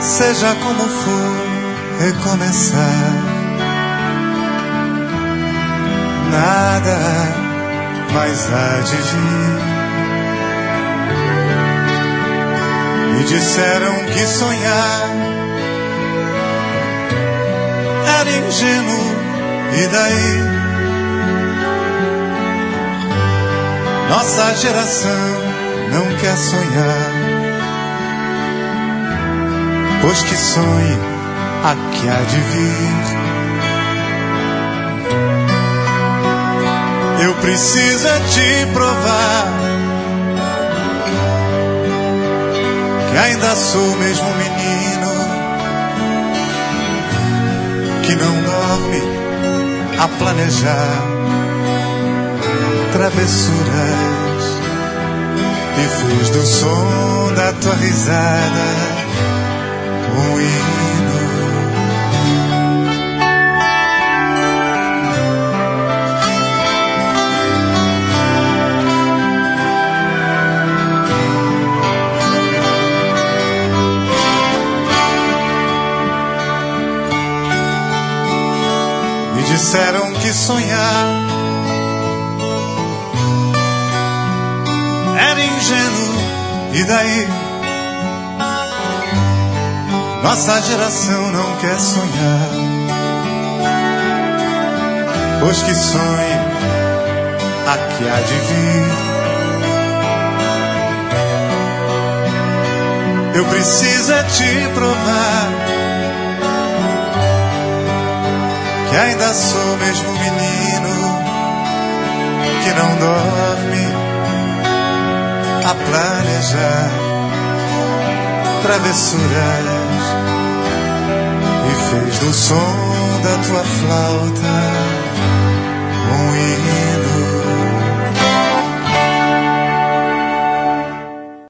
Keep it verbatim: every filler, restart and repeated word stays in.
seja como for, recomeçar. Nada mais há de vir. Me disseram que sonhar era ingênuo, e daí? Nossa geração não quer sonhar, pois que sonhe a que há de vir. Eu preciso é te provar que ainda sou o mesmo menino que não dorme a planejar travessuras e fez do som da tua risada um hino. Disseram que sonhar era ingênuo, e daí? Nossa geração não quer sonhar, pois que sonhe a que há de vir. Eu preciso é te provar que ainda sou o mesmo menino que não dorme a planejar travessuras e fez do som da tua flauta um hino.